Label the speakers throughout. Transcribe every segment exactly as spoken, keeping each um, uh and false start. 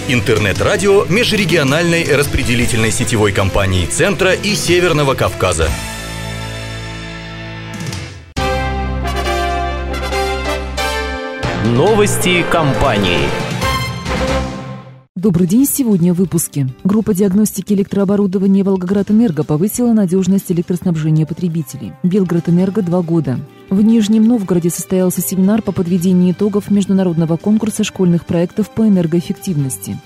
Speaker 1: Интернет-радио межрегиональной распределительной сетевой компании Центра и Северного Кавказа.
Speaker 2: Новости компании.
Speaker 3: Добрый день, сегодня в выпуске. Группа диагностики электрооборудования «Волгоградэнерго» повысила надежность электроснабжения потребителей. «Белградэнерго» два года. В Нижнем Новгороде состоялся семинар по подведению итогов международного конкурса школьных проектов по энергоэффективности.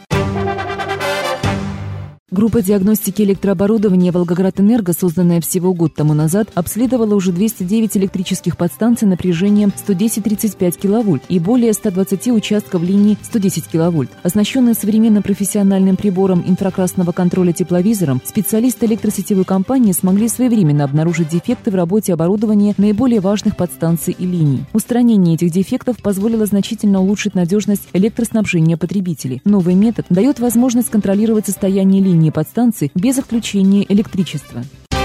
Speaker 3: Группа диагностики электрооборудования «Волгоградэнерго», созданная всего год тому назад, обследовала уже двести девять электрических подстанций напряжением сто десять - тридцать пять киловольт и более ста двадцати участков линии сто десять киловольт. Оснащенные современным профессиональным прибором инфракрасного контроля тепловизором, специалисты электросетевой компании смогли своевременно обнаружить дефекты в работе оборудования наиболее важных подстанций и линий. Устранение этих дефектов позволило значительно улучшить надежность электроснабжения потребителей. Новый метод дает возможность контролировать состояние линии подстанций без отключения электричества.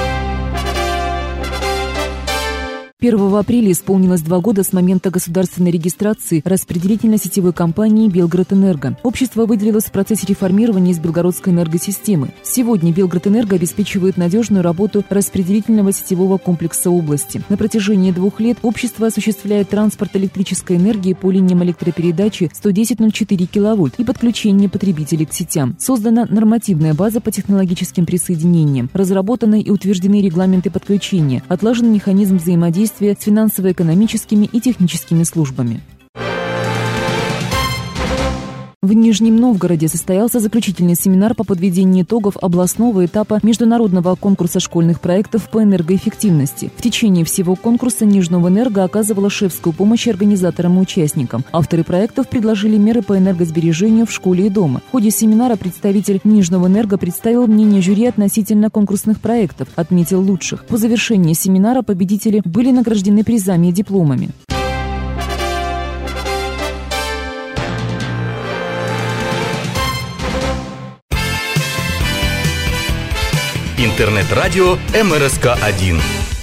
Speaker 3: первого апреля исполнилось два года с момента государственной регистрации распределительно-сетевой компании «Белградэнерго». Общество выделилось в процессе реформирования из белгородской энергосистемы. Сегодня «Белградэнерго» обеспечивает надежную работу распределительного сетевого комплекса области. На протяжении двух лет общество осуществляет транспорт электрической энергии по линиям электропередачи сто десять - ноль четыре киловольт и подключение потребителей к сетям. Создана нормативная база по технологическим присоединениям, разработаны и утверждены регламенты подключения, отлажен механизм взаимодействия с финансово-экономическими и техническими службами. В Нижнем Новгороде состоялся заключительный семинар по подведению итогов областного этапа международного конкурса школьных проектов по энергоэффективности. В течение всего конкурса Нижневэнерго оказывала шефскую помощь организаторам и участникам. Авторы проектов предложили меры по энергосбережению в школе и дома. В ходе семинара представитель Нижневэнерго представил мнение жюри относительно конкурсных проектов, отметил лучших. По завершении семинара победители были награждены призами и дипломами.
Speaker 1: Интернет-радио эм эр эс ка один.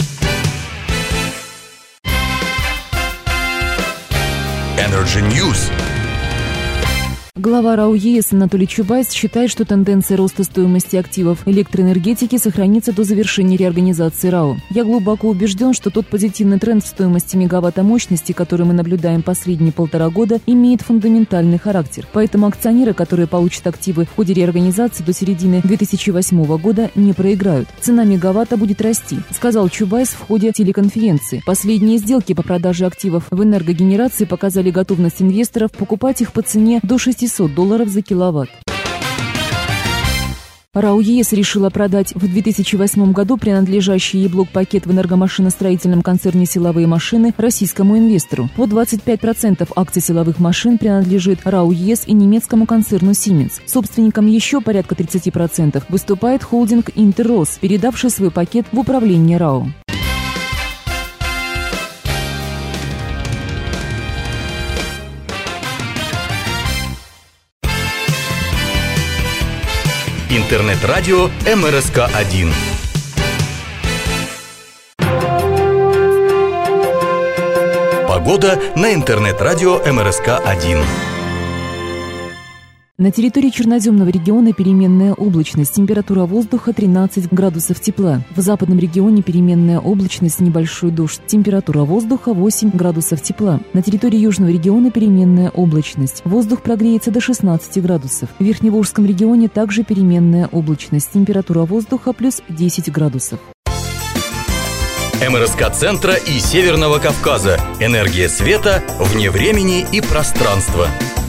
Speaker 1: Energy News.
Speaker 3: Глава РАО ЕС Анатолий Чубайс считает, что тенденция роста стоимости активов электроэнергетики сохранится до завершения реорганизации РАО. «Я глубоко убежден, что тот позитивный тренд в стоимости мегаватта мощности, который мы наблюдаем последние полтора года, имеет фундаментальный характер. Поэтому акционеры, которые получат активы в ходе реорганизации до середины две тысячи восьмого года, не проиграют. Цена мегаватта будет расти», сказал Чубайс в ходе телеконференции. Последние сделки по продаже активов в энергогенерации показали готовность инвесторов покупать их по цене до шестисот долларов за киловатт. РАО ЕС решила продать в две тысячи восьмом году принадлежащий ей блок-пакет в энергомашиностроительном концерне «Силовые машины» российскому инвестору. По двадцать пять процентов акций силовых машин принадлежит РАО ЕС и немецкому концерну «Сименс». Собственником еще порядка тридцати процентов выступает холдинг «Интеррос», передавший свой пакет в управление РАО.
Speaker 1: Интернет-радио эм эр эс ка один. Погода на интернет-радио эм эр эс ка один.
Speaker 3: На территории Черноземного региона переменная облачность, температура воздуха тринадцать градусов тепла. В западном регионе переменная облачность, небольшой дождь, температура воздуха восемь градусов тепла. На территории Южного региона переменная облачность, воздух прогреется до шестнадцати градусов. В Верхневолжском регионе также переменная облачность, температура воздуха плюс десять градусов.
Speaker 1: эм эр эс ка Центра и Северного Кавказа. Энергия света вне времени и пространства.